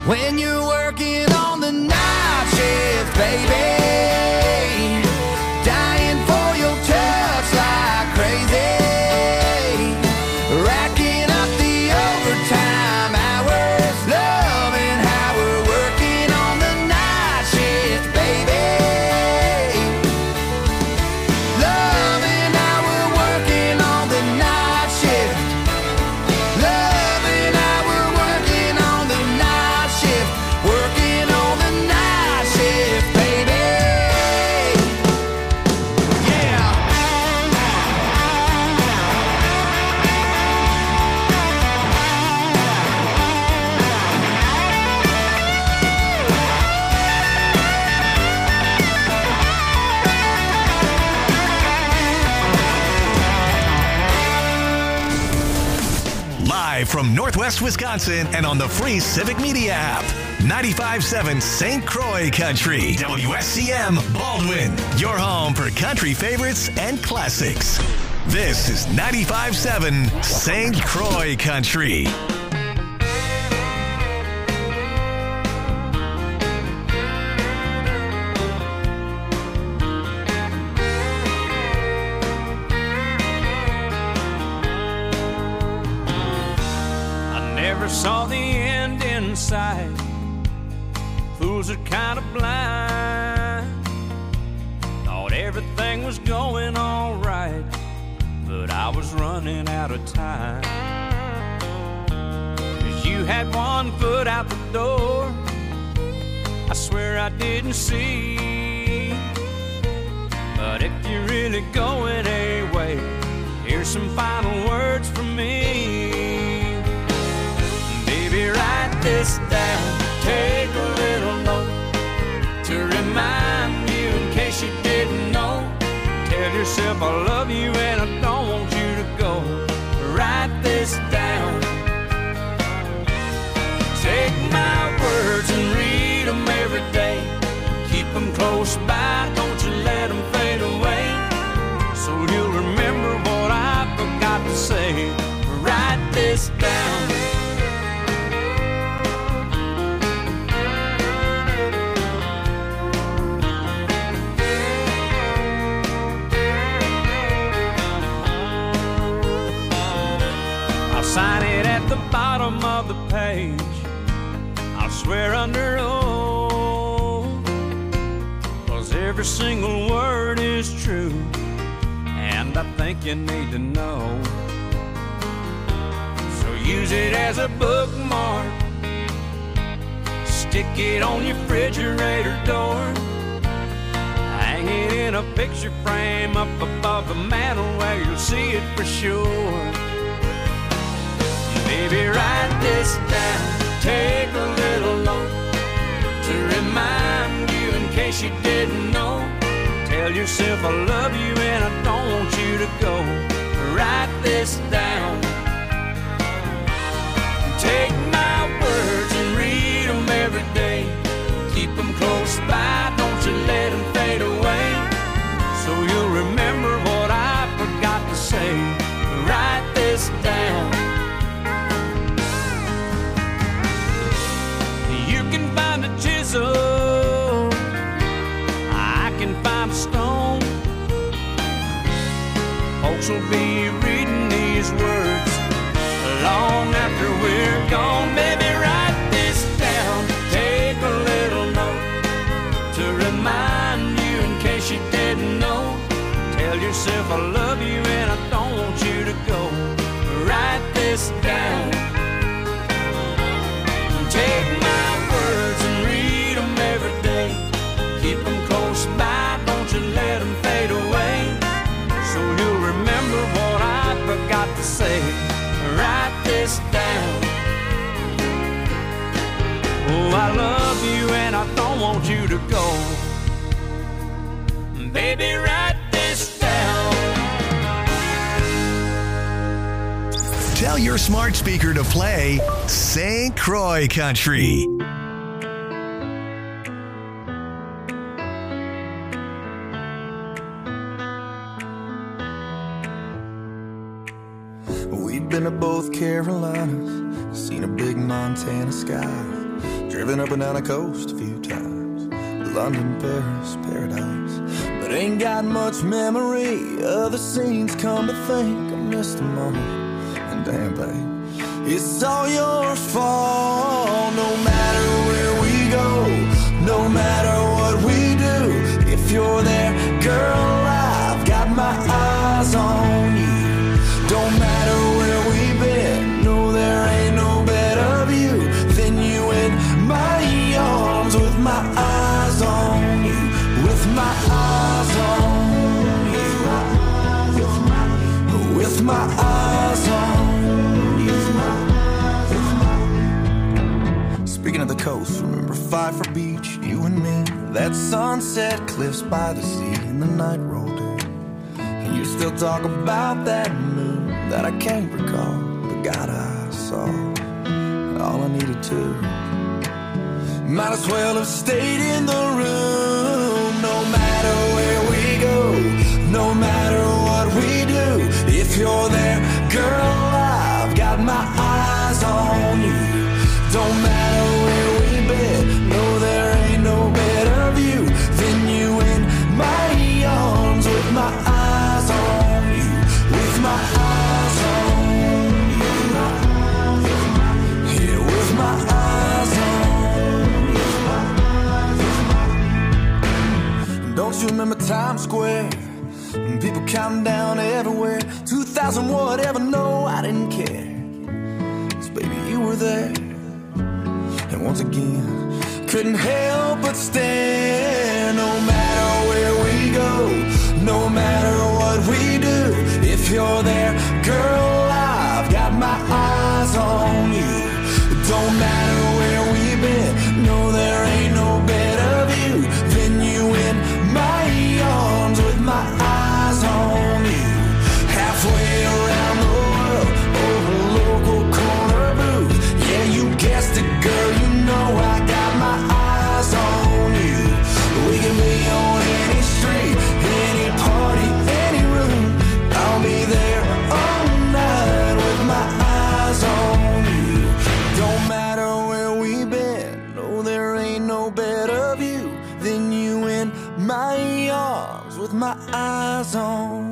When you're working on the night shift, baby, dying for your touch like crazy, racking up the overtime hours, loving how we're working on the night shift, baby, loving how we're working on the night shift, loving how we're working on the night shift, working on the night shift, baby. Yeah. Live from Northwest Wisconsin and on the free Civic Media app. 95.7 St. Croix Country. WSCM Baldwin. Your home for country favorites and classics. This is 95.7 St. Croix Country. I never saw the end in sight. Fools are kind of blind. Thought everything was going all right, but I was running out of time. 'Cause you had one foot out the door, I swear I didn't see. But if you're really going away, here's some final words from me. Baby, write this down, take a little note to remind you in case you didn't know. Tell yourself I love you and I don't want you to go. Write this down. Take my words and read them every day. Keep them close by, don't you let them fade away. So you'll remember what I forgot to say. Write this down. I'll sign it at the bottom of the page. I'll swear under oath, 'cause every single word is true, and I think you need to know. So use it as a bookmark, stick it on your refrigerator door, hang it in a picture frame up above the mantel where you'll see it for sure. Baby, write this down, take a little note to remind you in case you didn't know. Tell yourself I love you and I don't want you to go. Write this down. Take my words and read them every day. Keep them close by, don't you let them fade away. So you'll remember what I forgot to say. Write this down. You can find a chisel, I can find a stone. Folks will be reading these words long after we're gone. Baby, write this down, take a little note to remind you in case you didn't know. Tell yourself I love you and I don't want you to go. Write this down. Take my words and read them every day. Keep them close by, don't you let them fade away. So you'll remember what I forgot to say. Write this down. Oh, I love you and I don't want you to go. Baby, write this down. Tell your smart speaker to play St. Croix Country. We've been to both Carolinas, seen a big Montana sky. Driven up and down the coast a few times. London, Paris, paradise. But ain't got much memory of the scenes. Come to think, I missed them all. And damn, babe, it's all your fault. No matter where we go, no matter what we do, if you're there, girl, I've got my eyes on you. Don't matter where we've been, no, there ain't no better view than you in my arms with my eyes on you, with my eyes on you, with my eyes on you. Speaking of the coast, remember Pfeiffer Beach, you and me, that sunset cliffs by the sea, and the night rolled in. And you still talk about that moon that I can't recall, but God, I saw all I needed to. Might as well have stayed in the room. No matter where we go, no matter what we do, if you're there, girl, I've got my eyes on you. Don't matter where we've been, no, there ain't no better view than you in my arms with my eyes on you, with my eyes on you, yeah, with my eyes on you. Don't you remember Times Square? People counting down everywhere. 2000 whatever, no, I didn't care. 'Cause baby, you were there. And once again, couldn't help but stare. No matter where we go, no matter what we do, if you're there, girl, I've got my eyes on you. Don't matter where we've been, no, there ain't no better view than you in my arms with my eyes on you. Halfway around the world, over local corner booth. Yeah, you guessed it, girl, you know I got my eyes on you. We can be on any street, any party, any room. I'll be there all night with my eyes on you. Don't matter where we've been, no, there ain't no better view than you in my arms with my eyes on.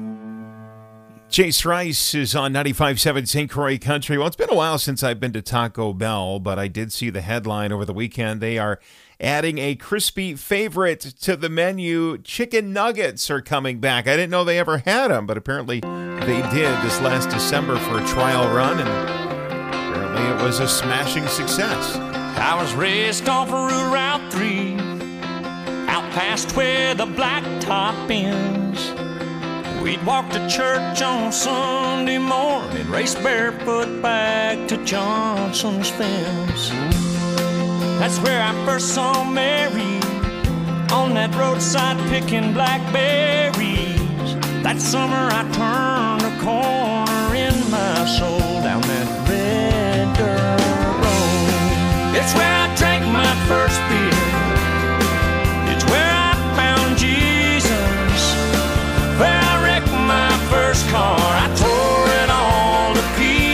Chase Rice is on 95.7 St. Croix Country. Well, it's been a while since I've been to Taco Bell, but I did see the headline over the weekend. They are adding a crispy favorite to the menu. Chicken nuggets are coming back. I didn't know they ever had them, but apparently they did this last December for a trial run, and apparently it was a smashing success. I was raised off of Route 3, out past where the blacktop ends. We'd walk to church on Sunday morning, race barefoot back to Johnson's fence. That's where I first saw Mary, on that roadside picking blackberries. That summer I turned a corner in my soul, down that red dirt road. It's where I drank my first beer. It's where I found Jesus. Where I wrecked my first car, I tore it all to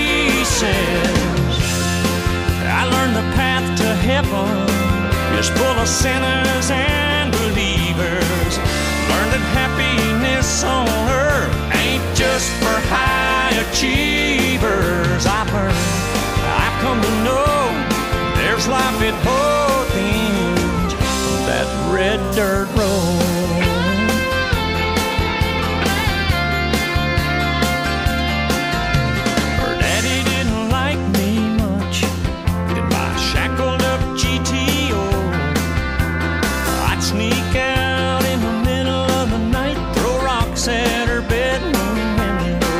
pieces. I learned the path to heaven is full of sinners and believers. Learned that happiness on earth ain't just for high achievers. I've come to know there's life at both ends of that red dirt road. Sneak out in the middle of the night, throw rocks at her bedroom window.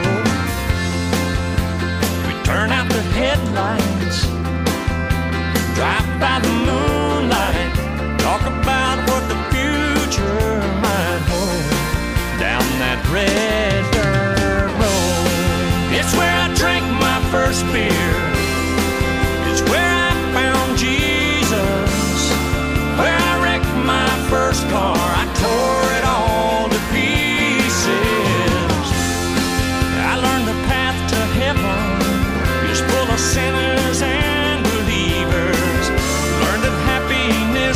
We turn out the headlights, drive by the moonlight, talk about what the future might hold, down that red dirt road. It's where I drank my first beer. It's where I found Jesus. Where I wrecked my first car, I tore it all to pieces. I learned the path to heaven is full of sinners and believers.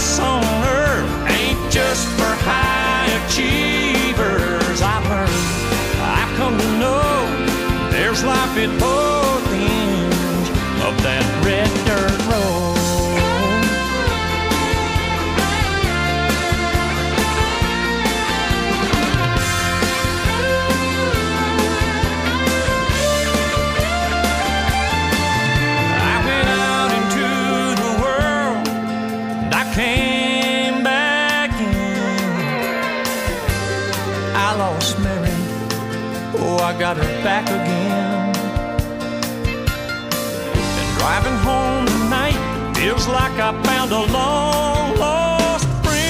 happiness on earth ain't just for high achievers. I've learned, I've come to know, there's life at both ends of that red dirt road. I got her back again. And driving home tonight feels like I found a long lost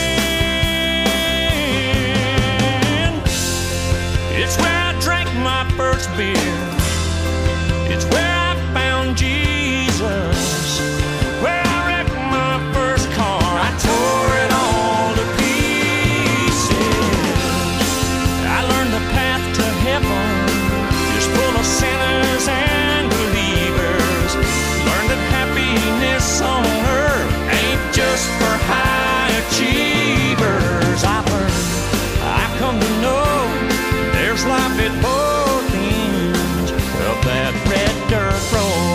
friend. It's where I drank my first beer. It's where I found Jesus. Where I wrecked my first car. I tore it all to pieces. I learned the path to heaven, full of sinners and believers. Learn that happiness on earth ain't just for high achievers. I've learned, I've come to know, there's life at both ends of that red dirt road.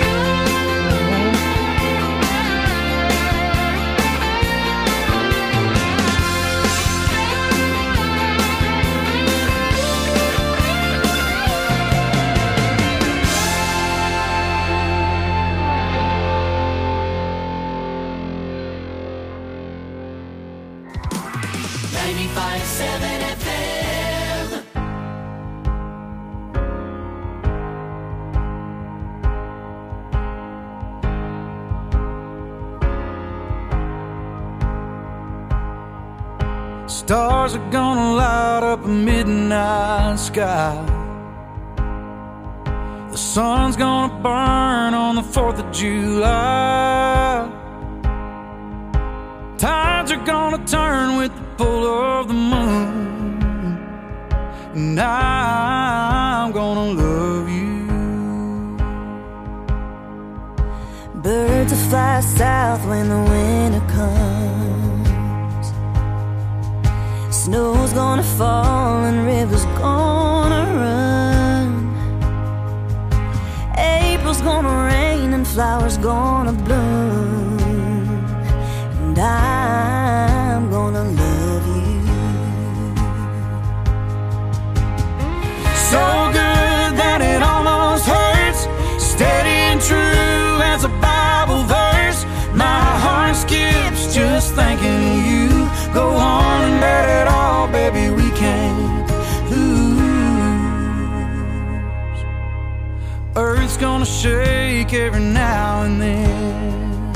Stars are gonna light up a midnight sky. The sun's gonna burn on the 4th of July. Tides are gonna turn with the pull of the moon. And I'm gonna love you. Birds will fly south when the winter comes. Snow's gonna fall and rivers gonna run. April's gonna rain and flowers gonna bloom. And I'm gonna love you. So good that it almost hurts. Steady and true as a Bible verse. My heart skips just thinking of you. Go on and bet it all, baby, we can't lose. Earth's gonna shake every now and then.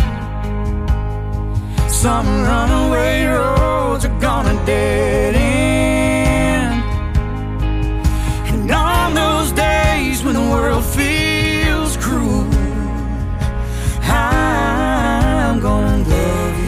Some runaway roads are gonna dead end. And on those days when the world feels cruel, I'm gonna love you.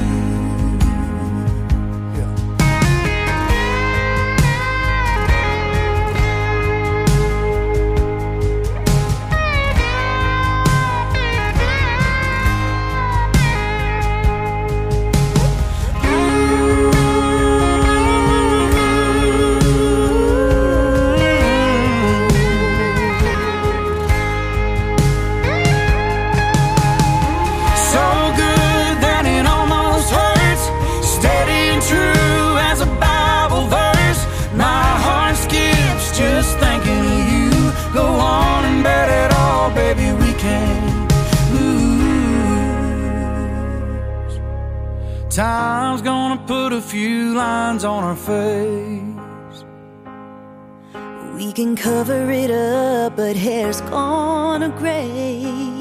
Time's gonna put a few lines on our face. We can cover it up, but hair's gonna gray.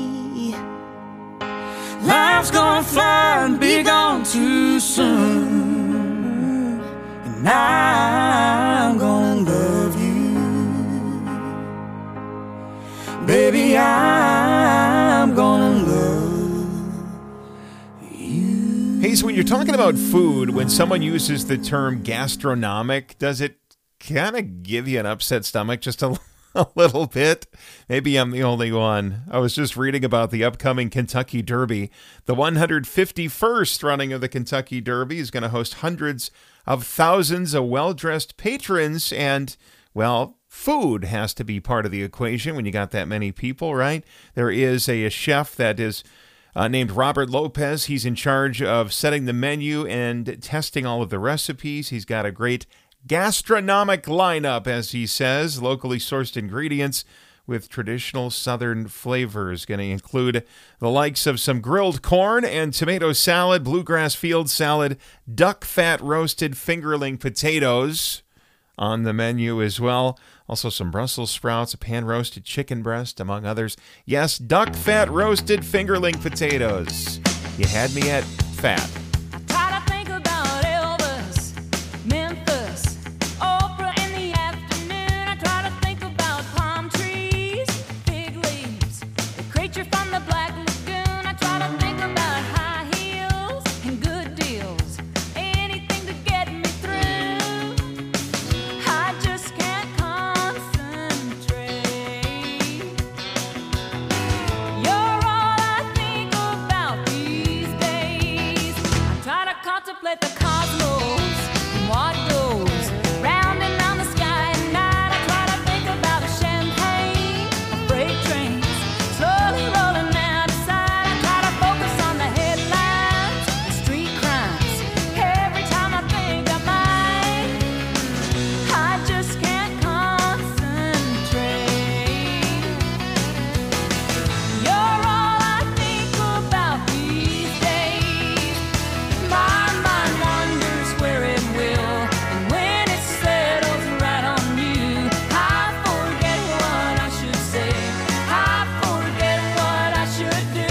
Life's gonna fly and be gone too soon. And I'm gonna love you. Baby, I'm gonna love. Hey, so when you're talking about food, when someone uses the term gastronomic, does it kind of give you an upset stomach just a a little bit. Maybe I'm the only one. I was just reading about the upcoming Kentucky Derby. The 151st running of the Kentucky Derby is going to host hundreds of thousands of well-dressed patrons, and, well, food has to be part of the equation when you got that many people, right? There is a chef that is named Robert Lopez. He's in charge of setting the menu and testing all of the recipes. He's got a great gastronomic lineup, as he says, locally sourced ingredients with traditional Southern flavors. Going to include the likes of some grilled corn and tomato salad, bluegrass field salad, duck fat roasted fingerling potatoes on the menu as well. Also some Brussels sprouts, a pan-roasted chicken breast, among others. Yes, duck fat roasted fingerling potatoes. You had me at fat. I try to think about Elvis, Memphis, Oprah in the afternoon. I try to think about palm trees, fig leaves, the creature from the Black Lagoon. I try to think about high heels and good deals, anything to get me through. I just can't concentrate. You're all I think about these days. I try to contemplate the cosmos and what goes round and round the sky at night. I try to think about a champagne, a freight trains slowly rolling out of sight. I try to focus on the headlines, the street crimes. Every time I think I might, I just can't concentrate. You're all I think about these days. My mind wanders where it will, and when it settles right on you, I forget what I should say. I forget what I should do.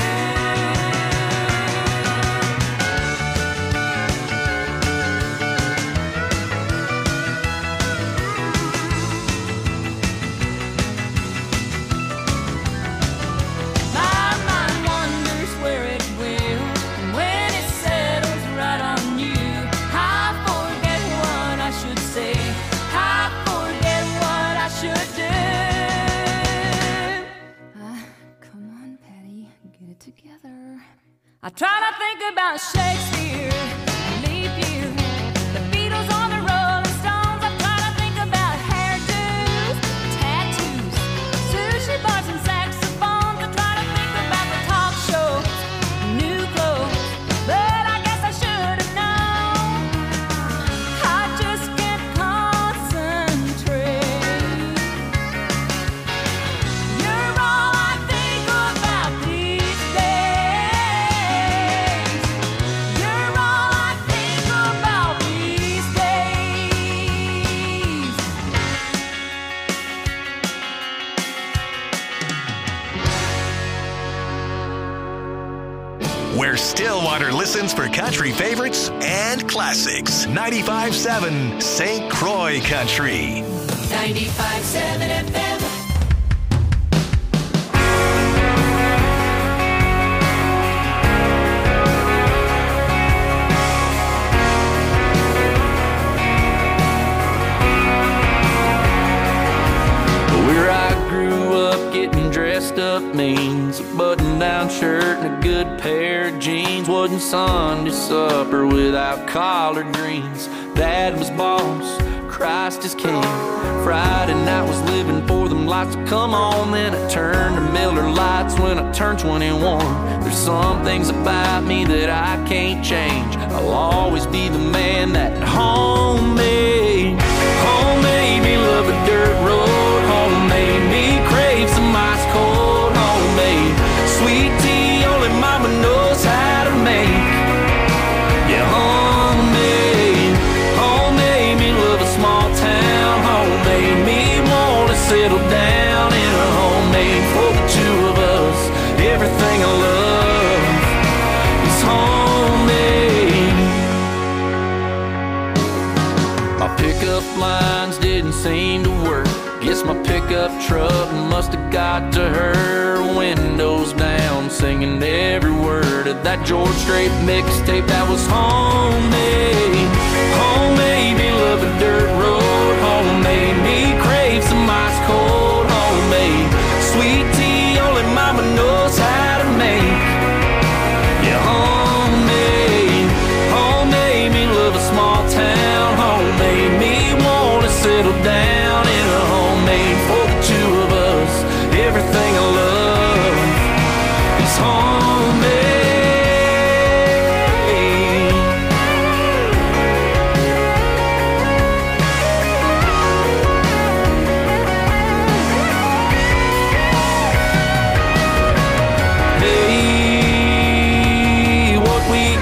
My mind wanders where it will, and when it settles right on you, I forget what I should say. I forget what I should do. Come on, Patty, get it together. I try to think about Shakespeare, leap year, the Beatles on the Rolling Stones. I try to think about hairdos, tattoos, sushi bars and saxophones. I try to think about the talk shows, new clothes, but I guess I should have known. I just can't concentrate. You're all I think about these days. You're all I think about these days. Where Stillwater listens for country favorites and classics. 95.7 St. Croix Country. 95.7 FM. Where I grew up, getting dressed up means a button-down shirt and a good pair of jeans. Wasn't Sunday supper without collard greens. Dad was boss, Christ is king. Friday night was living for them lights to come on. Then I turned to Miller Lights when I turned 21. There's some things about me that I can't change. I'll always be the man that home made. Home made me love a dirt road. Home made me crave some ice cold. Homemade sweet tea only mama knows how to make. Yeah, homemade. Home made me love a small town. Home made me want to settle down in a homemade for the two of us. Everything I love is homemade. My pickup lines didn't seem to work. Guess my pickup truck must have got to her. Windows down, singing every word of that George Strait mixtape that was homemade. Homemade me love a dirt road. Homemade me crave some ice cold.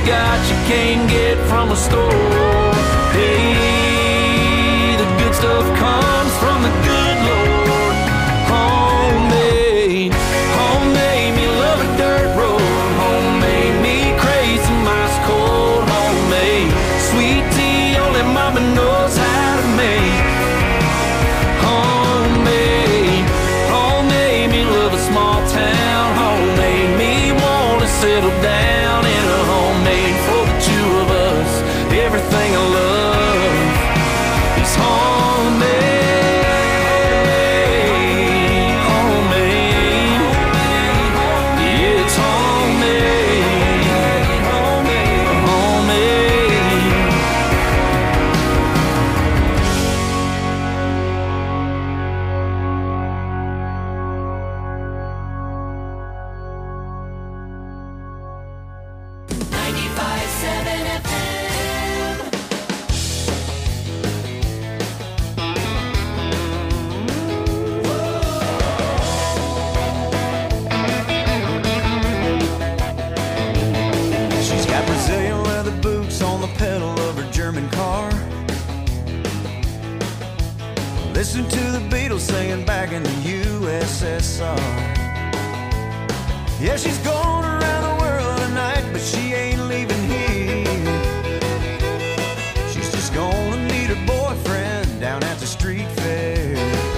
got you can't get from a store. Hey, the good stuff comes from the good Lord. Homemade, homemade me love a dirt road. Homemade me crazy, ice cold. Homemade, sweet tea only mama knows how to make. Homemade, homemade me love a small town. Homemade me wanna settle down in a homemade for the two of us. Everything I love is homemade, homemade. Yeah, it's homemade, homemade, homemade. 95.7 FM. She's got Brazilian leather boots on the pedal of her German car. Listen to the Beatles singing back in the USSR. Yeah, she's going around the world tonight, but she ain't leaving here. She's just gonna meet her boyfriend down at the street fair.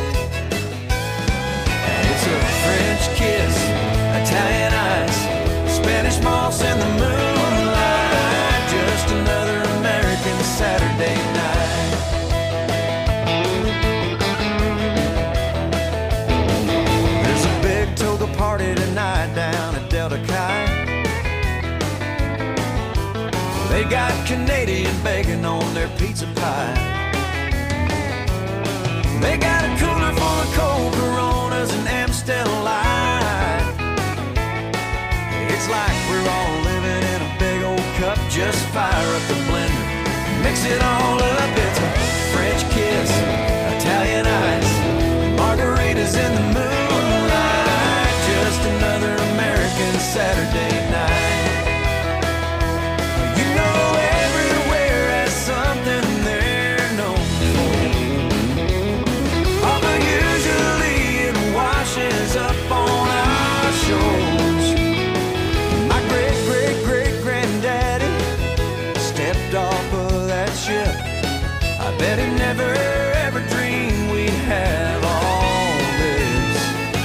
And it's a French kiss, Italian ice, Spanish moss and the moonlight. Just another American Saturday night. There's a big toga party tonight down at Delta Chi. They got Canadian bacon on their pizza pie. They got a cooler full of cold Coronas and Amstel Light. It's like we're all living in a big old cup. Just fire up the blender, mix it all up. It's a French kiss, Italian ice, margaritas in the moonlight. Just another American Saturday night. You know everywhere has something they're known for. Although usually it washes up on our shores. My great-great-great-granddaddy stepped off of that ship. I bet he never ever dreamed we'd have all this.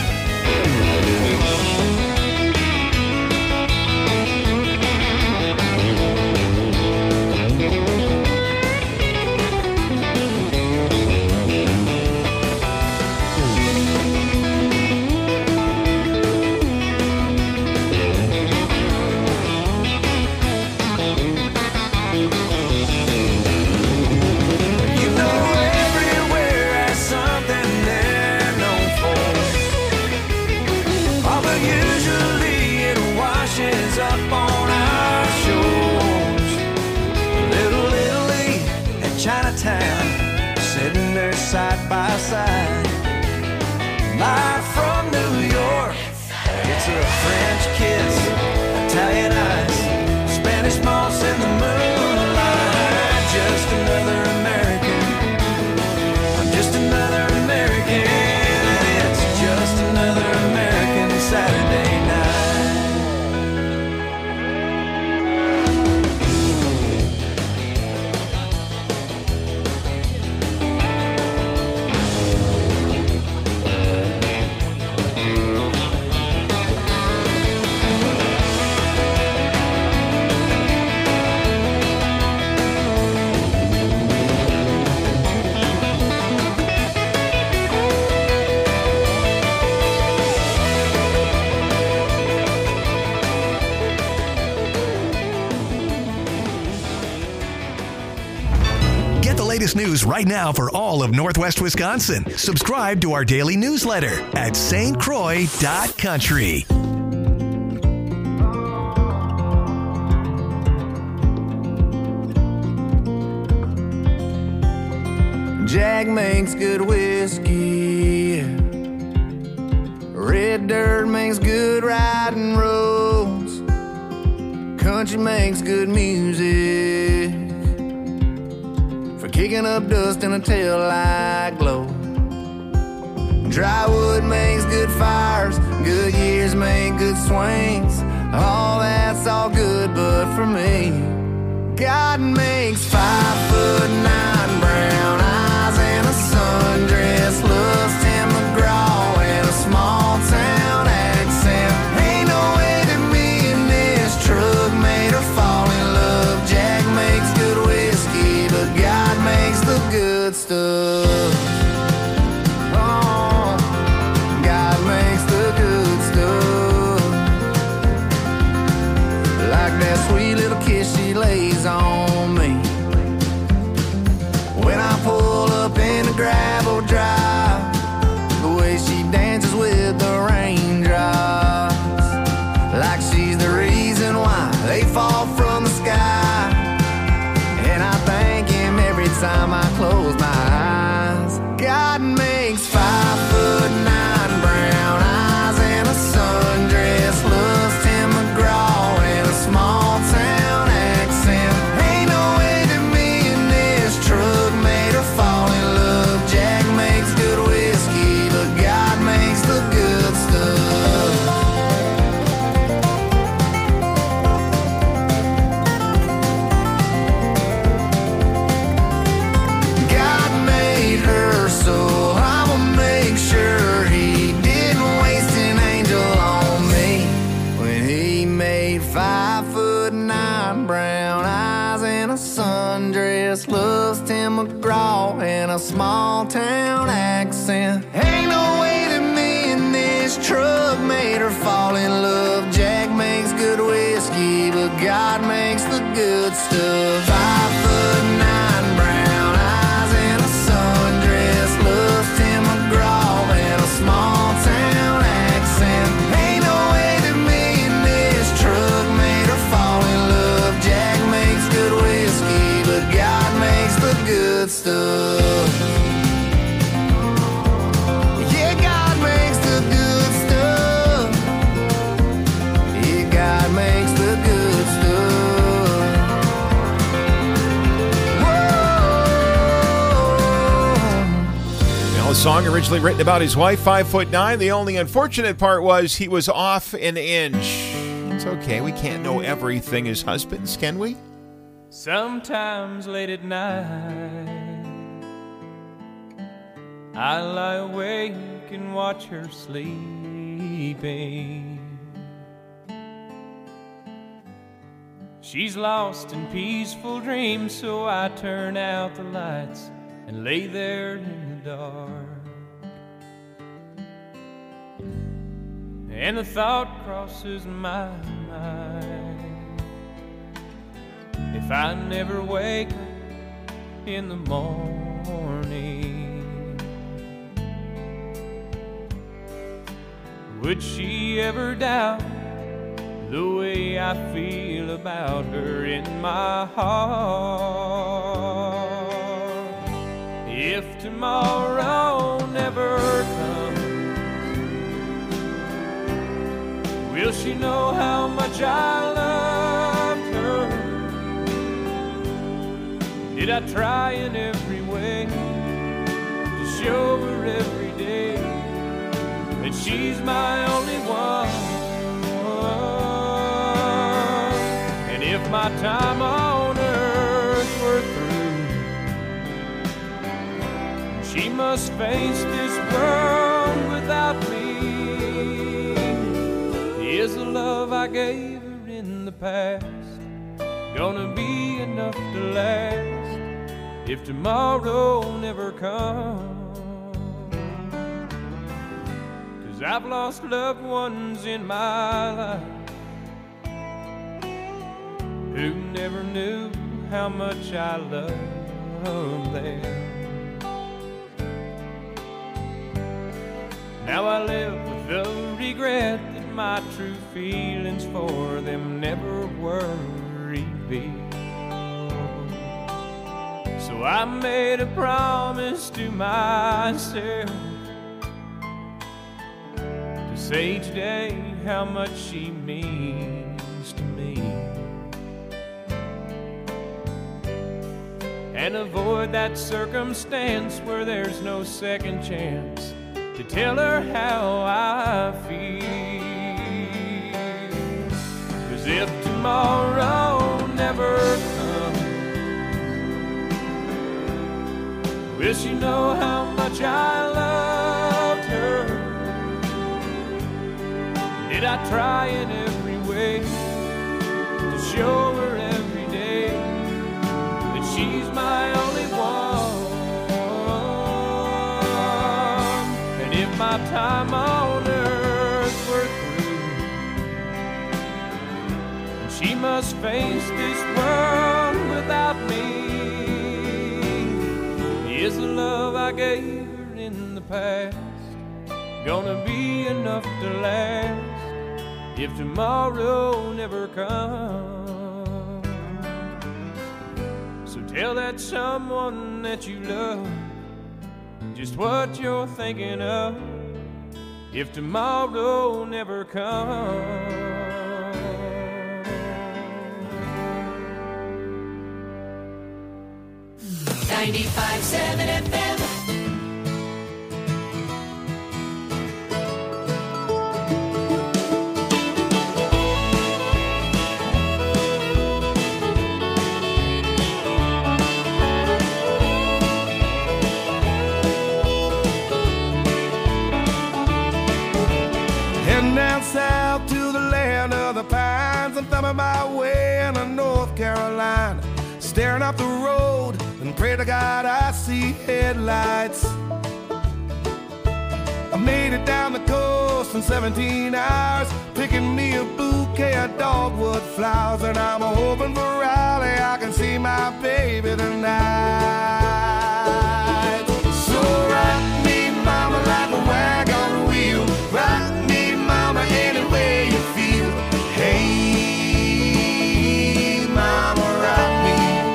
You know everywhere has something they're known for. Although usually it washes up on our shores. Little Italy and Chinatown sitting there side by side. Live from New York, it's a French kiss, Italian ice, Spanish moss in the moonlight. Just another American, I'm just another American, and it's just another American Saturday night. Get the latest news right now for all of Northwest Wisconsin. Subscribe to our daily newsletter at stcroix.country. Jack makes good whiskey. Red dirt makes good riding roads. country makes good music for kicking up dust in a taillight glow. Dry wood makes good fires, good years make good swings. All that's all good, but for me, God makes 5'9" brown eyes and a sundress, loves Tim McGraw and a small town accent. Ain't no way that me and this truck made her fall in love. Jack makes good whiskey, but God makes the good stuff. Oh, God makes the good stuff. Like that sweet little kiss she lays on me when I pull up in a gravel drive, the way she dances with the raindrops, like she's the reason why they fall from the sky. And I thank him every time I close my eyes. God makes 5'9" brown eyes and a sundress, loves Tim McGraw and a small town accent. Ain't no way that me and this truck made her fall in love. Jack makes good whiskey, but God makes the good stuff. God made her, so I'ma make sure he didn't waste an angel on me when he made 5'9" brown eyes and a sundress, loves Tim McGraw and a small town accent. Ain't no way that me and this truck made her fall in love. Jack makes good whiskey, but God makes the good stuff. 5'9" brown eyes and a sundress, loves Tim McGraw and a small town accent. Ain't no way that me and this truck made her fall in love. Jack makes good whiskey, but God makes the good stuff. Yeah, God makes the good stuff. Yeah, God makes the good stuff. Whoa. Well, a song originally written about his wife, 5'9". The only unfortunate part was he was off an inch. It's okay, we can't know everything as husbands, can we? Sometimes late at night, I lie awake and watch her sleeping. She's lost in peaceful dreams, so I turn out the lights and lay there in the dark. And the thought crosses my mind, if I never wake up in the morning, would she ever doubt the way I feel about her in my heart? If tomorrow never comes, will she know how much I loved her? Did I try in every way to show her every day that she's my only one? And if my time on earth were through, she must face this world without me. Is the love I gave her in the past gonna be enough to last if tomorrow never comes? 'Cause I've lost loved ones in my life who never knew how much I loved them. Now I live with the regret that my true feelings for them never were revealed. So I made a promise to myself to say each day how much she means to me. and avoid that circumstance where there's no second chance to tell her how I feel. 'Cause if tomorrow never comes, will she know how much I loved her? Did I try in every way to show her every day that she's my only one? And if my time on earth were through, she must face this world without me, is the love I gave her in the past gonna be enough to last if tomorrow never comes? So tell that someone that you love just what you're thinking of if tomorrow never comes. 95.7 FM. Heading down south to the land of the pines. I'm thumbing my way into North Carolina, staring up the road and pray to God I see headlights. I made it down the coast in 17 hours, picking me a bouquet of dogwood flowers, and I'm hoping for Raleigh I can see my baby tonight. So rock me, mama, like a wagon wheel. Rock me, mama, any way you feel. Hey, mama, rock me.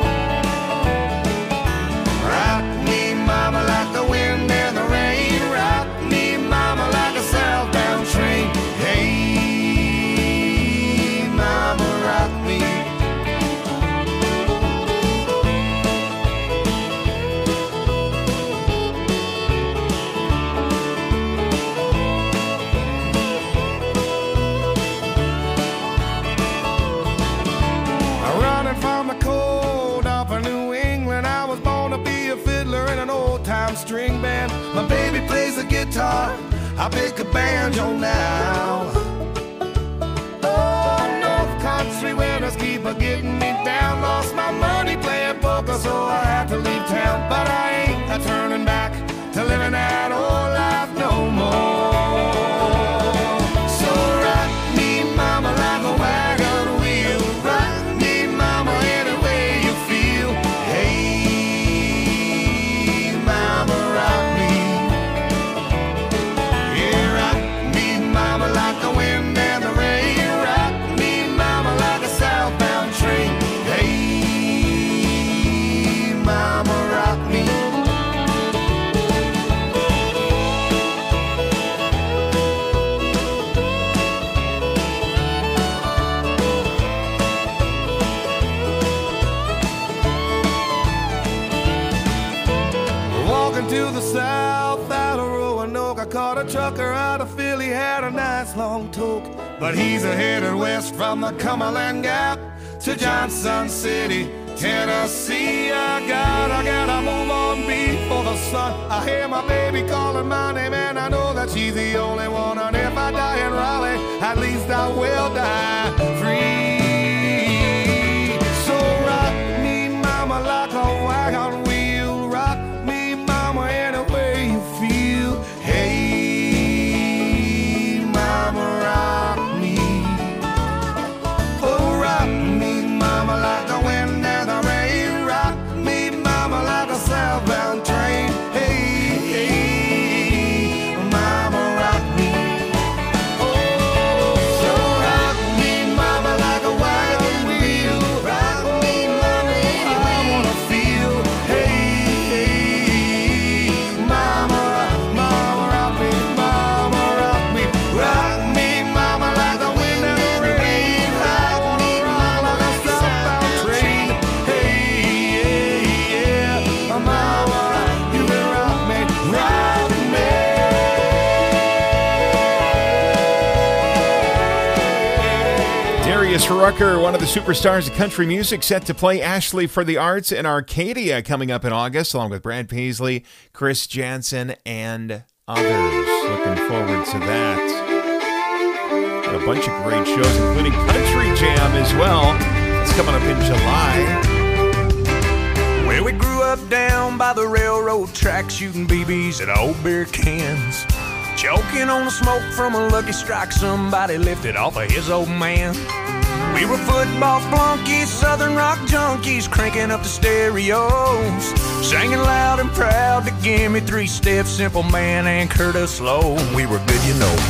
Rock me, mama, like the wind and the rain. Rock me, mama, like a southbound train. Hey, mama, rock me. Running from the cold off of New England, I was born to be a fiddler in an old-time string band. My baby plays the guitar, I pick a banjo now. Oh, North Country winters keep a getting me down. Lost my money playing poker, so I had to leave town. But I ain't a turning back to living that old life no more. So rock me, mama, like a wagon wheel. Rock me, mama, any way you feel. Hey, mama, rock me. Yeah, rock me, mama, like the wind and the rain. Rock me, mama, like a southbound train. Hey, mama, rock me. Walking to the south out of Roanoke, I caught a trucker out of Philly, had a nice long toke. But he's a headed west from the Cumberland Gap to Johnson City, Tennessee. I gotta move on before the sun. I hear my baby calling my name, and I know that she's the only one. And if I die in Raleigh, at least I will die free. So rock me, mama, like a wagon wheel. Rock me, mama, any way you feel. Hey, mama, rock me. Oh, rock me, mama, like the wind and the rain. Rock me, mama, like a southbound train. Hey, hey, mama, rock me. Oh, so rock me, mama, like Dennis Rucker, one of the superstars of country music, set to play Ashley for the Arts in Arcadia coming up in August, along with Brad Paisley, Chris Jansen, and others. Looking forward to that. Got a bunch of great shows, including Country Jam as well. It's coming up in July. Well, we grew up down by the railroad track, shooting BBs at old beer cans. Choking on the smoke from a Lucky Strike somebody lifted off of his old man. We were football flunkies, southern rock junkies, cranking up the stereos, singing loud and proud to give me 3-step, Simple Man, and Curtis Slow. We were good, you know.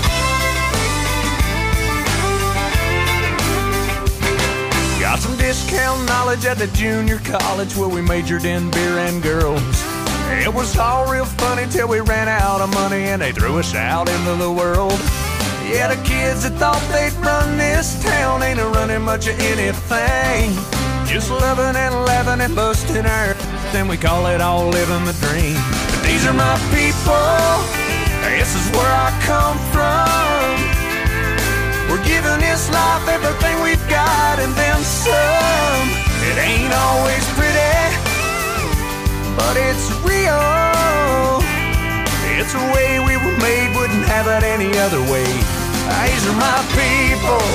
Got some discount knowledge at the junior college where we majored in beer and girls. It was all real funny till we ran out of money and they threw us out into the world. Yeah, the kids that thought they'd run this town ain't running much of anything. Just loving and laughing and busting our then we call it all living the dream. But these are my people, this is where I come from. We're giving this life everything we've got and then some. It ain't always pretty, but it's real. It's the way we were made, wouldn't have it any other way. These are my people.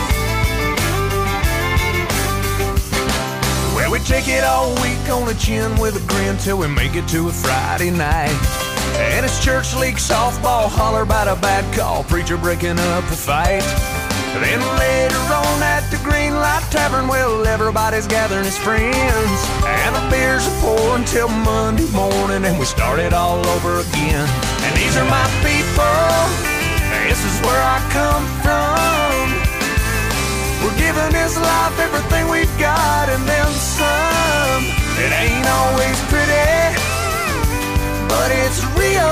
Well, we take it all week on the chin with a grin till we make it to a Friday night. And it's church league softball, holler about a bad call, preacher breaking up a fight. Then later on at the Green Light Tavern, well, everybody's gathering as friends, and the beers are pouring till Monday morning, and we start it all over again. And these are my people, this is where I come from. We're giving this life everything we've got and then some. It ain't always pretty, but it's real.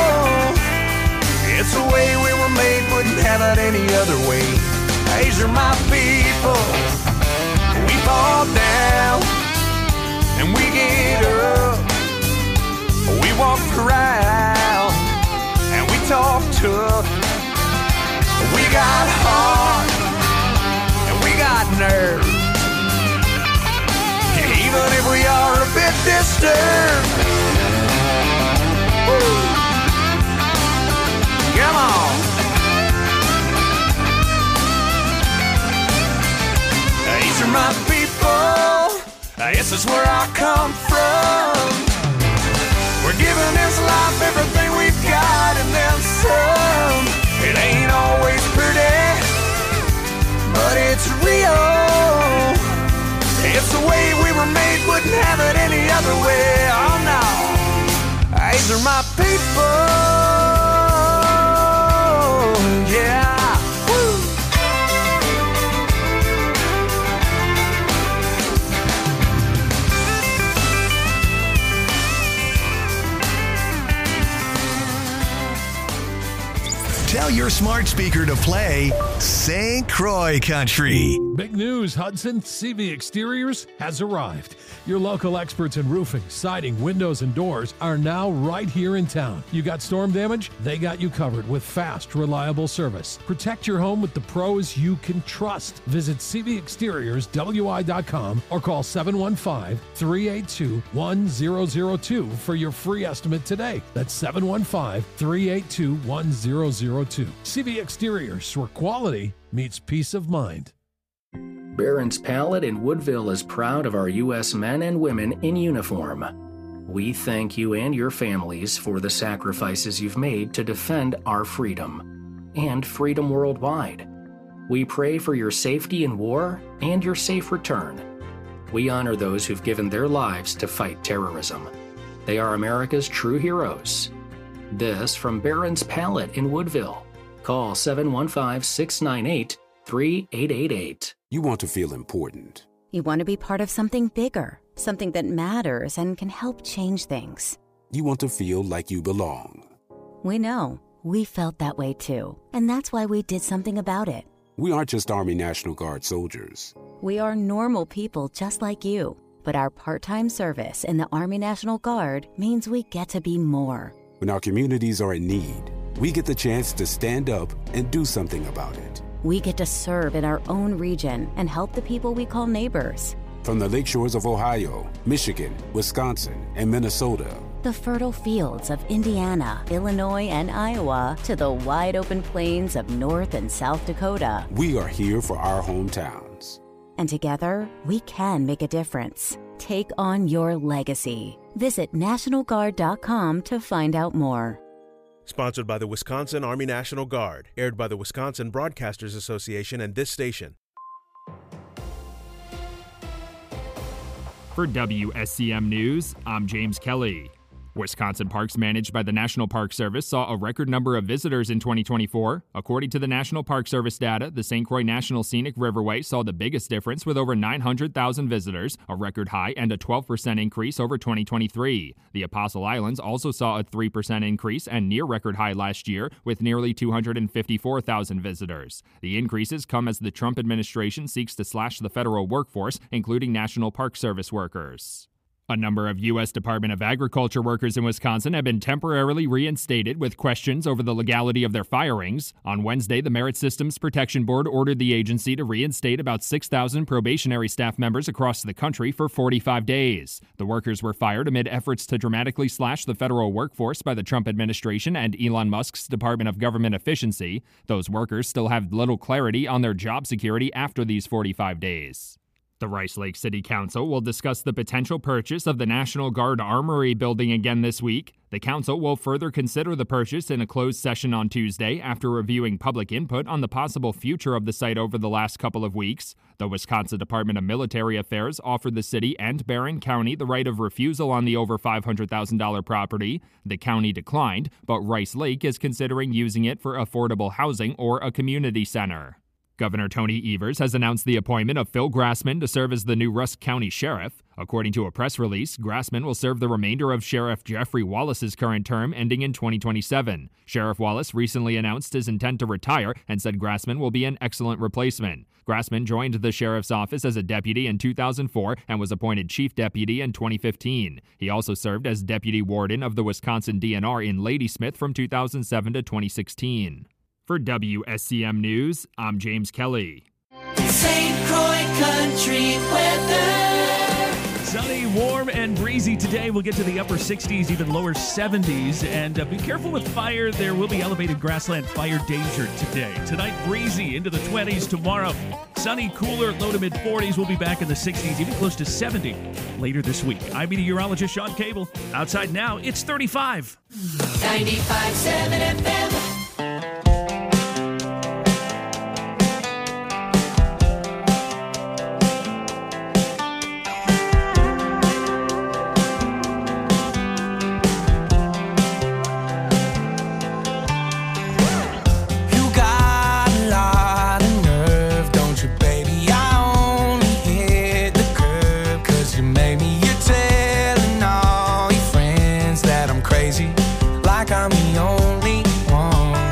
It's the way we were made, wouldn't have it any other way. These are my people. We fall down and we get up. We walk around and we talk tough. We got heart and we got nerve. Even if we are a bit disturbed. Woo. Come on. These are my people. This is where I come from. We're giving this life everything we've got and then some. It ain't always pretty, but it's real. It's the way we were made, wouldn't have it any other way. Oh no. These are my people. Yeah. Woo. Tell your smart speaker to play St. Croix Country. Big news, Hudson. CV Exteriors has arrived. Your local experts in roofing, siding, windows, and doors are now right here in town. You got storm damage? They got you covered with fast, reliable service. Protect your home with the pros you can trust. Visit cvexteriorswi.com or call 715-382-1002 for your free estimate today. That's 715-382-1002. CV Exteriors, where quality meets peace of mind. Barron's Pallet in Woodville is proud of our U.S. men and women in uniform. We thank you and your families for the sacrifices you've made to defend our freedom and freedom worldwide. We pray for your safety in war and your safe return. We honor those who've given their lives to fight terrorism. They are America's true heroes. This from Barron's Pallet in Woodville. Call 715-698-3888. You want to feel important. You want to be part of something bigger, something that matters and can help change things. You want to feel like you belong. We know. We felt that way too. And that's why we did something about it. We aren't just Army National Guard soldiers. We are normal people just like you. But our part-time service in the Army National Guard means we get to be more. When our communities are in need, we get the chance to stand up and do something about it. we get to serve in our own region and help the people we call neighbors. From the lakeshores of Ohio, Michigan, Wisconsin, and Minnesota. The fertile fields of Indiana, Illinois, and Iowa to the wide open plains of North and South Dakota. We are here for our hometowns. And together, we can make a difference. Take on your legacy. Visit NationalGuard.com to find out more. Sponsored by the Wisconsin Army National Guard. Aired by the Wisconsin Broadcasters Association and this station. For WSCM News, I'm James Kelly. Wisconsin parks managed by the National Park Service saw a record number of visitors in 2024. According to the National Park Service data, the St. Croix National Scenic Riverway saw the biggest difference with over 900,000 visitors, a record high and a 12% increase over 2023. The Apostle Islands also saw a 3% increase and near record high last year with nearly 254,000 visitors. The increases come as the Trump administration seeks to slash the federal workforce, including National Park Service workers. A number of U.S. Department of Agriculture workers in Wisconsin have been temporarily reinstated with questions over the legality of their firings. On Wednesday, the Merit Systems Protection Board ordered the agency to reinstate about 6,000 probationary staff members across the country for 45 days. The workers were fired amid efforts to dramatically slash the federal workforce by the Trump administration and Elon Musk's Department of Government Efficiency. Those workers still have little clarity on their job security after these 45 days. The Rice Lake City Council will discuss the potential purchase of the National Guard Armory building again this week. The council will further consider the purchase in a closed session on Tuesday after reviewing public input on the possible future of the site over the last couple of weeks. The Wisconsin Department of Military Affairs offered the city and Barron County the right of refusal on the over $500,000 property. The county declined, but Rice Lake is considering using it for affordable housing or a community center. Governor Tony Evers has announced the appointment of Phil Grassman to serve as the new Rusk County Sheriff. According to a press release, Grassman will serve the remainder of Sheriff Jeffrey Wallace's current term ending in 2027. Sheriff Wallace recently announced his intent to retire and said Grassman will be an excellent replacement. Grassman joined the sheriff's office as a deputy in 2004 and was appointed chief deputy in 2015. He also served as deputy warden of the Wisconsin DNR in Ladysmith from 2007 to 2016. For WSCM News, I'm James Kelly. St. Croix Country weather. Sunny, warm, and breezy today. We'll get to the upper 60s, even lower 70s. And be careful with fire. There will be elevated grassland fire danger today. Tonight, breezy into the 20s. Tomorrow, sunny, cooler, low to mid 40s. We'll be back in the 60s, even close to 70 later this week. I'm meteorologist Sean Cable. Outside now, it's 35. 95.7 FM. Like I'm the only one.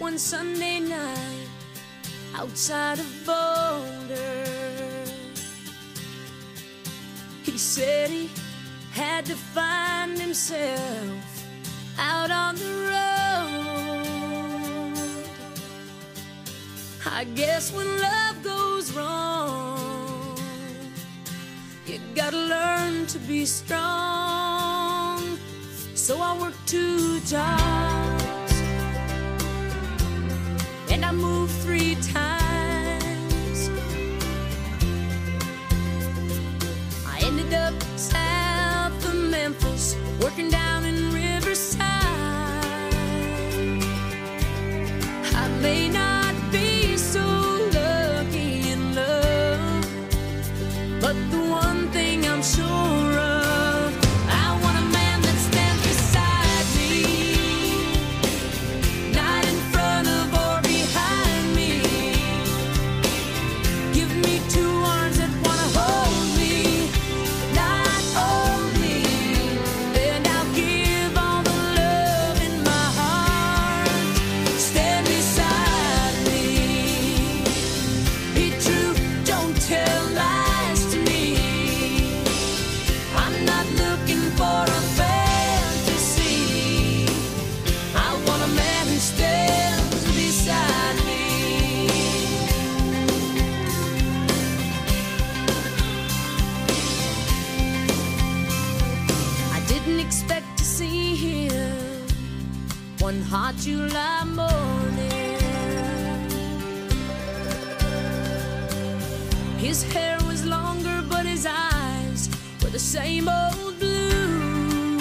one Sunday night outside of Boulder. He said he had to find himself out on the road. I guess when love goes wrong, you gotta learn to be strong. So I worked 2 jobs and I moved 3 times. I ended up south of Memphis, working down in Riverside. I may not be so lucky in love, but the one thing I'm sure of, I want a man that stands beside me, not in front of or behind me. Give me 2 arms that wanna hold me, not own me, and I'll give all the love in my heart. Stand beside me. Be true, don't tell lies to me. I'm not looking for a fantasy. I want a man who stands beside me. I didn't expect to see him one hot July morning. His hair was longer, but his eyes were the same old blue.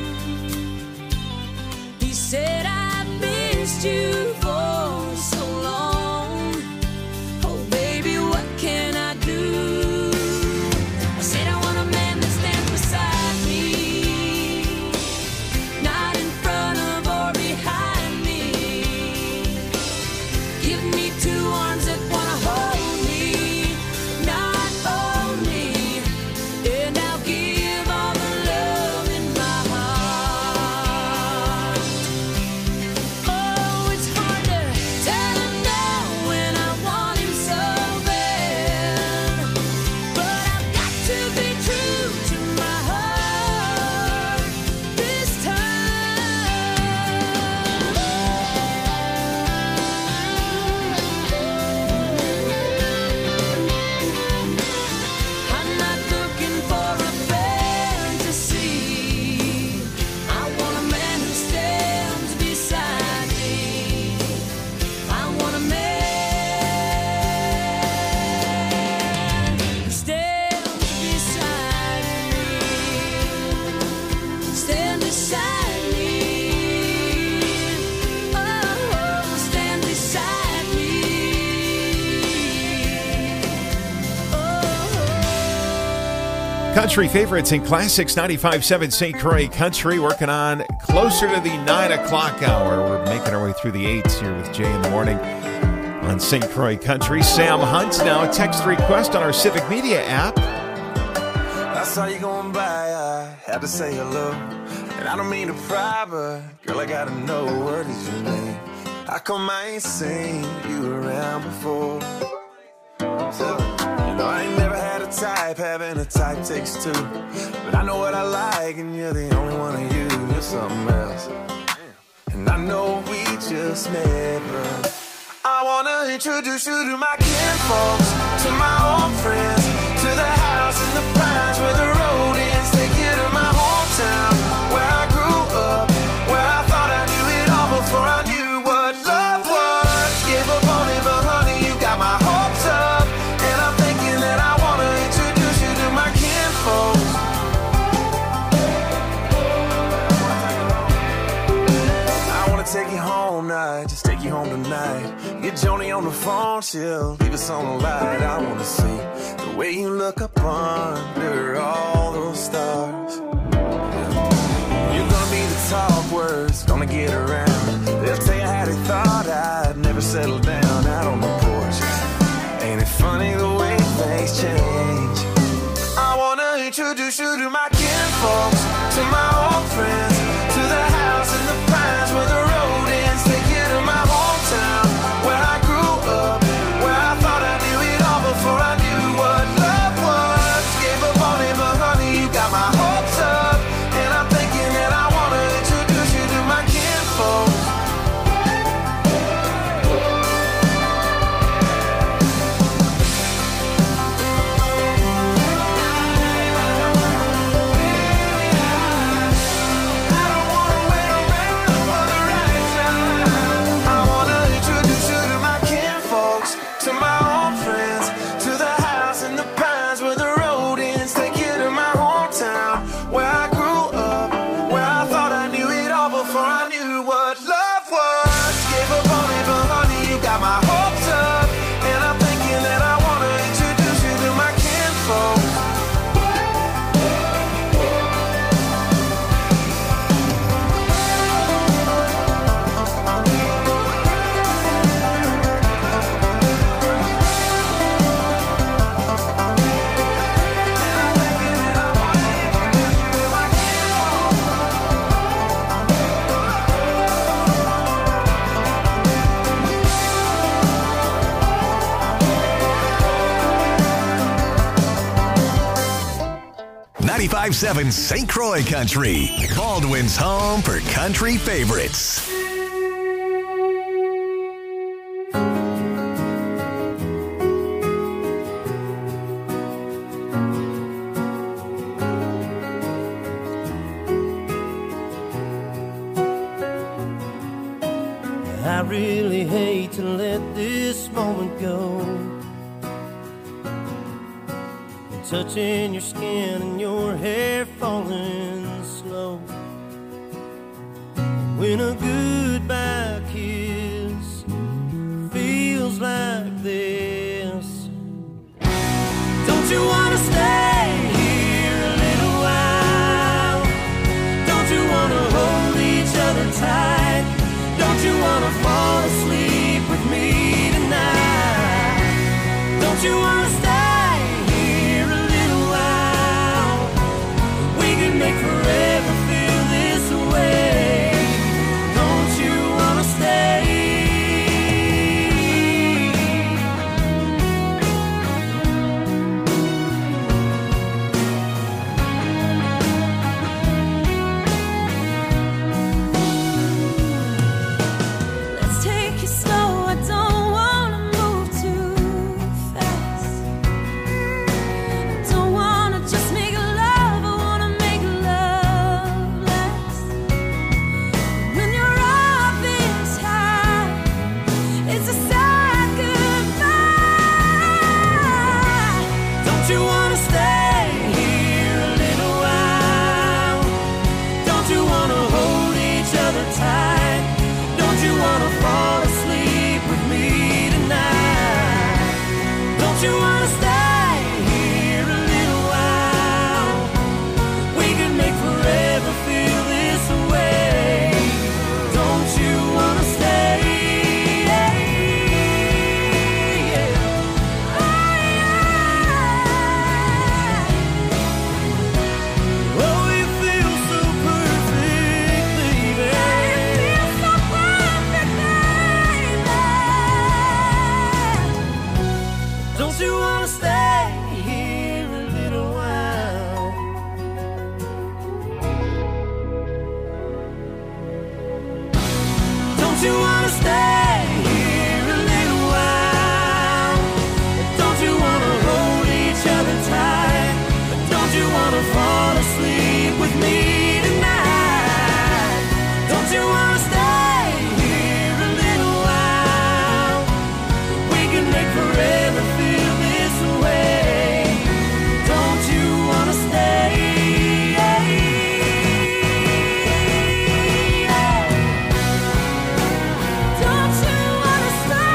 He said, I missed you for so long. Oh, baby, what can I do? I said, I want a man that stands beside me, not in front of or behind me. Give me 2 arms that wanna hold me, not own me, and I'll give all the love in my heart. Oh, it's hard to tell him no when I want him so bad, but I've got to be true to my heart this time. I'm not looking for a fantasy. I want a man who stands beside me. I want a man who stands beside me. Stand beside me. Oh, stand beside me. Country favorites and classics, 95.7 St. Croix Country, working on closer to the 9 o'clock hour. We're making our way through the 8s here with Jay in the morning on St. Croix Country. Sam Hunt now, text request on our Civic Media app. I saw you going by, I had to say hello. And I don't mean to pry, but girl, I gotta know, what is your name? How come I ain't seen you around before? So, you know, I ain't never had a type, having a type takes 2. But I know what I like, and you're the only one of you, you're something else. And I know we just met, but I wanna introduce you to my kinfolks, to my old friends, to the house in the pines where the road ends. Take you to my hometown, where I grew up, where I thought I knew it all before I knew what love was. Give up on me, but honey, you got my hopes up, and I'm thinking that I wanna introduce you to my kinfolks. I wanna take you home now, just take you home tonight. Get Joni on the phone, she'll leave us on the light. I wanna see the way you look up under all those stars. You're gonna be the talk words, gonna get around. They'll tell you how they thought I'd never settle down out on the porch. Ain't it funny the way things change? I wanna introduce you to my kinfolks, to my old friends, to the house in the pines where the road ends. Take you to my hometown, 95.7 St. Croix Country, Baldwin's home for country favorites. I really hate to let this moment go. Touching your skin and your hair falling slow. When a goodbye kiss feels like this, don't you wanna stay here a little while? Don't you wanna hold each other tight? Don't you wanna fall asleep with me tonight? Don't you wanna stay here a little while? We can make forever feel this way. Don't you wanna stay? Let's take it slow, I don't wanna move too fast. Don't wanna just make love, I wanna make love last. When you're up this high, it's a sad goodbye. Don't you wanna stay here a little while? Don't you wanna hold each other tight? Don't you wanna fall asleep with me tonight? Don't you wanna stay here a little while? We can make forever feel this way. Don't you wanna stay? Oh, you feel so perfect, baby. Don't you wanna stay here a little while? Don't you wanna stay here a little while? Don't you wanna hold each other tight? Don't you wanna fall asleep with me tonight? Don't you wanna stay here a little while? We can make forever feel this way. Don't you wanna stay? Don't you wanna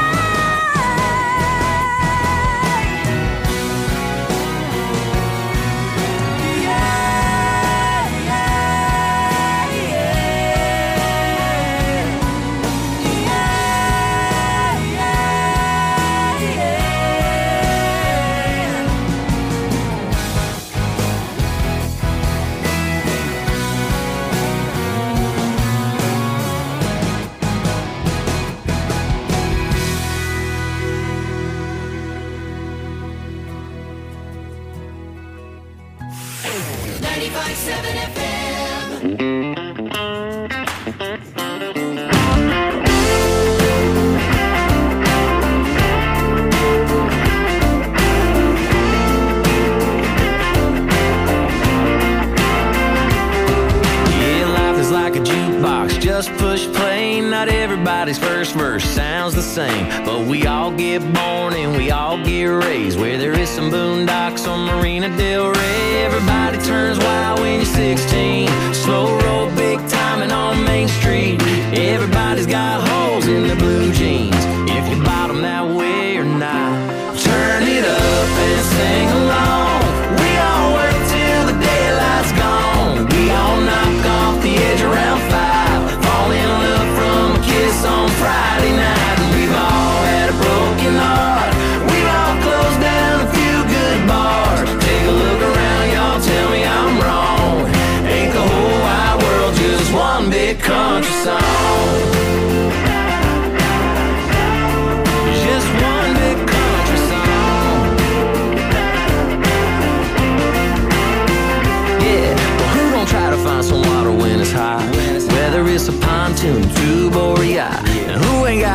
Yeah, life is like a jukebox, just push play. Not everybody's first verse sounds the same, but we all get born and we all get raised where there is some boondocks on Marina Del Rey. Everybody turns wild when you're 16, slow roll big timing on Main Street. Everybody's got holes in their blue jeans, if you bottom that way or not. Turn it up and sing along. We all work till the daylight's gone. We all knock off the edge around 5, fall in love from a kiss on Friday night. And we've all had a broken heart, we've all closed down a few good bars. Take a look around, y'all, tell me I'm wrong. Ain't the whole wide world just one big country song?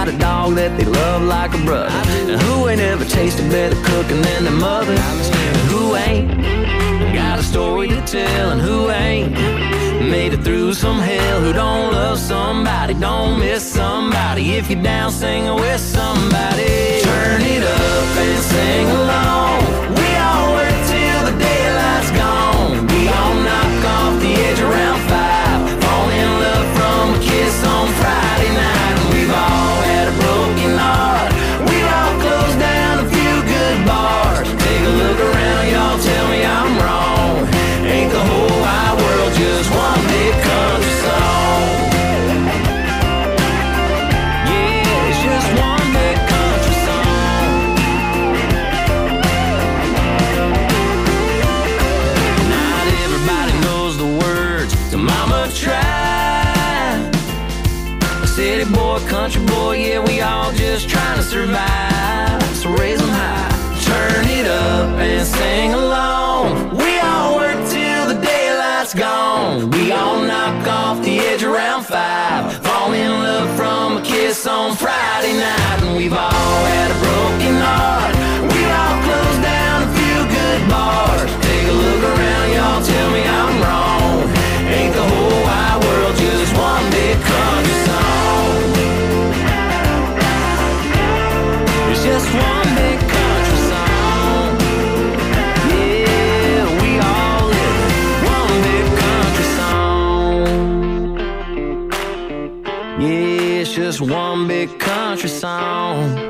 a dog that they love like a brother? And who ain't ever tasted better cooking than their mother? And who ain't got a story to tell? And who ain't made it through some hell? Who don't love somebody, don't miss somebody? If you're down singing with somebody, turn it up and sing along. We all work till the daylight's gone. We all knock off the edge around 5, fall in love from a kiss on Friday night. And we've all had a broken heart. We've all closed down a few good bars. Take a look around, y'all, tell me I'm wrong. Ain't the whole wide world just one big country song? Yeah, it's just one big country song. Not everybody knows the words to Mama Tried. A city boy, country boy, yeah, we all just trying to survive. So raise them high, turn it up and sing along. We all work till the daylight's gone. We all knock off the edge around 5, fall in love from a kiss on Friday night. And we've all had a broken heart. We've all closed down a few good bars. Take a look around, y'all, tell me I'm wrong. Ain't the whole wide world just one big country song? It's just one big country song. Yeah, we all live one big country song. Yeah, it's just one big country song.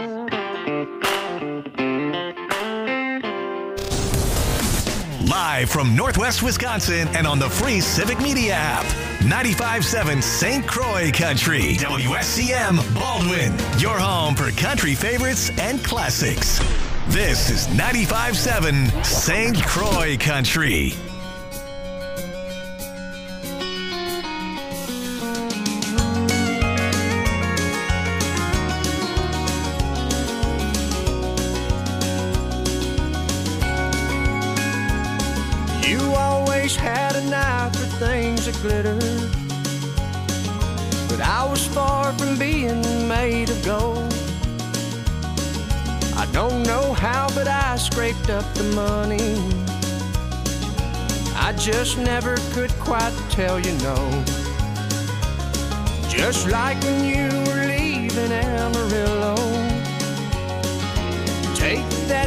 Live from Northwest Wisconsin and on the free Civic Media app. 95.7 St. Croix Country. WSCM Baldwin. Your home for country favorites and classics. This is 95.7 St. Croix Country. You always had an eye for things that glitter, but I was far from being made of gold. I don't know how, but I scraped up the money. I just never could quite tell you no. Just like when you were leaving Amarillo, take that